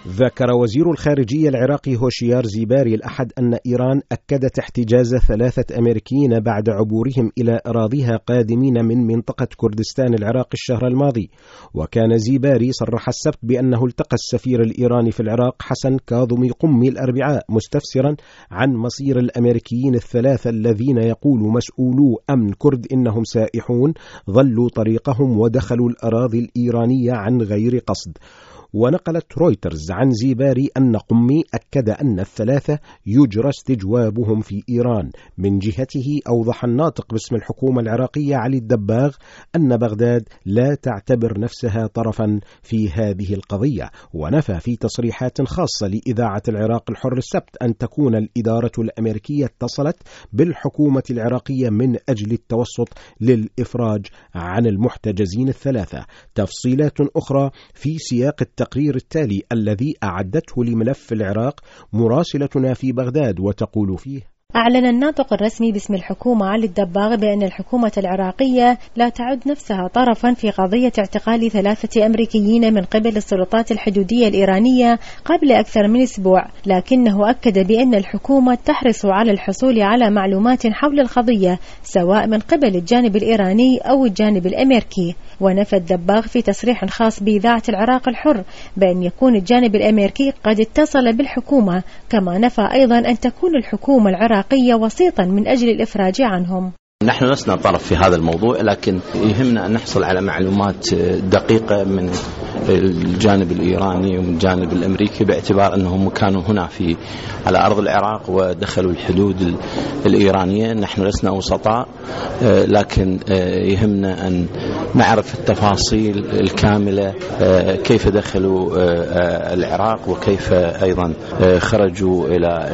ذكر وزير الخارجية العراقي هوشيار زيباري الأحد أن إيران أكدت احتجاز 3 أمريكيين بعد عبورهم إلى أراضيها قادمين من منطقة كردستان العراق الشهر الماضي. وكان زيباري صرح السبت بأنه التقى السفير الإيراني في العراق حسن كاظمي قمي الأربعاء مستفسرا عن مصير الأمريكيين ال3 الذين يقول مسؤولو أمن كرد إنهم سائحون ضلوا طريقهم ودخلوا الأراضي الإيرانية عن غير قصد. ونقلت رويترز عن زيباري أن قمي أكد أن ال3 يجرى استجوابهم في إيران. من جهته أوضح الناطق باسم الحكومة العراقية علي الدباغ أن بغداد لا تعتبر نفسها طرفا في هذه القضية، ونفى في تصريحات خاصة لإذاعة العراق الحر السبت أن تكون الإدارة الأمريكية اتصلت بالحكومة العراقية من أجل التوسط للإفراج عن المحتجزين ال3. تفصيلات أخرى في سياق التقرير التالي الذي أعدته لملف العراق مراسلتنا في بغداد، وتقول فيه: أعلن الناطق الرسمي باسم الحكومة علي الدباغ بأن الحكومة العراقية لا تعد نفسها طرفا في قضية اعتقال 3 أمريكيين من قبل السلطات الحدودية الإيرانية قبل أكثر من أسبوع، لكنه أكد بأن الحكومة تحرص على الحصول على معلومات حول القضية سواء من قبل الجانب الإيراني أو الجانب الأمريكي. ونفى الدباغ في تصريح خاص بإذاعة العراق الحر بأن يكون الجانب الأمريكي قد اتصل بالحكومة، كما نفى أيضا أن تكون الحكومة العراقية وسيطا من أجل الإفراج عنهم. نحن لسنا طرف في هذا الموضوع، لكن يهمنا أن نحصل على معلومات دقيقة من الجانب الإيراني ومن الجانب الأمريكي، باعتبار أنهم كانوا هنا على أرض العراق ودخلوا الحدود الإيرانية. نحن لسنا وسطاء، لكن يهمنا أن نعرف التفاصيل الكاملة، كيف دخلوا العراق وكيف أيضا خرجوا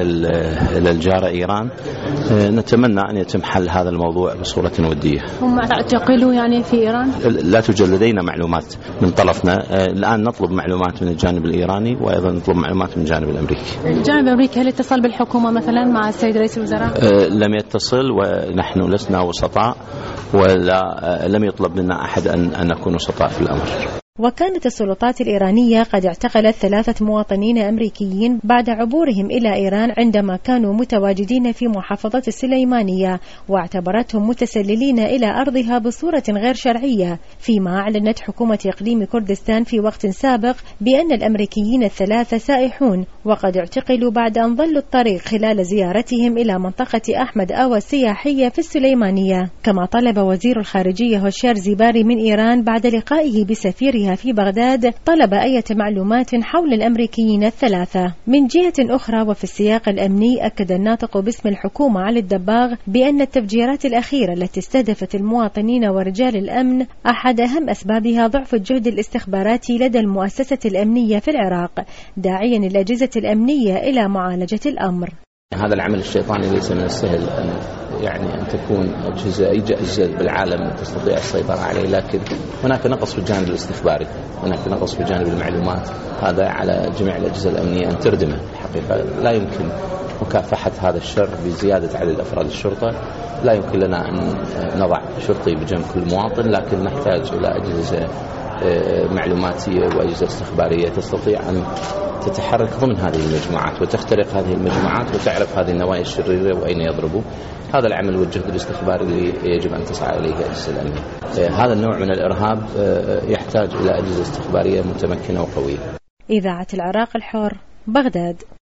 إلى الجارة إيران. نتمنى أن يتم حل هذا الموضوع بصورة ودية. هم اعتقلوا يعني في إيران؟ لا توجد لدينا معلومات من طرفنا. الآن نطلب معلومات من الجانب الإيراني وأيضا نطلب معلومات من الجانب الأمريكي. الجانب الأمريكي هل اتصل بالحكومة مثلا مع السيد رئيس الوزراء؟ لم يتصل، ونحن لسنا وسطاء، ولا لم يطلب منا أحد أن نكون وسطاء في الأمر. وكانت السلطات الإيرانية قد اعتقلت 3 مواطنين أمريكيين بعد عبورهم إلى إيران عندما كانوا متواجدين في محافظة السليمانية، واعتبرتهم متسللين إلى أرضها بصورة غير شرعية. فيما أعلنت حكومة إقليم كردستان في وقت سابق بأن الأمريكيين ال3 سائحون وقد اعتقلوا بعد أن ضلوا الطريق خلال زيارتهم إلى منطقة أحمد آوى السياحية في السليمانية. كما طلب وزير الخارجية هوشيار زيباري من إيران بعد لقائه بسفيرها في بغداد طلب أي معلومات حول الأمريكيين ال3. من جهة أخرى وفي السياق الأمني، أكد الناطق باسم الحكومة علي الدباغ بأن التفجيرات الأخيرة التي استهدفت المواطنين ورجال الأمن أحد أهم أسبابها ضعف الجهد الاستخباراتي لدى المؤسسة الأمنية في العراق، داعيا الأجهزة الأمنية إلى معالجة الأمر. هذا العمل الشيطاني ليس من السهل أن تكون أي أجهزة بالعالم تستطيع السيطرة عليه، لكن هناك نقص في الجانب الاستخباري، هناك نقص في جانب المعلومات. هذا على جميع الأجهزة الأمنية أن تردمه. الحقيقة لا يمكن مكافحة هذا الشر بزيادة عدد أفراد الشرطة. لا يمكن لنا أن نضع شرطي بجنب كل مواطن، لكن نحتاج إلى أجهزة معلوماتية وأجهزة استخبارية تستطيع أن تتحرك ضمن هذه المجموعات وتخترق هذه المجموعات وتعرف هذه النوايا الشريرة وأين يضربوا. هذا العمل والجهد الاستخباري اللي يجب أن تسعى إليه الأجهزة الأمنية. هذا النوع من الإرهاب يحتاج إلى أجهزة استخبارية متمكنة وقوية. إذاعة العراق الحر، بغداد.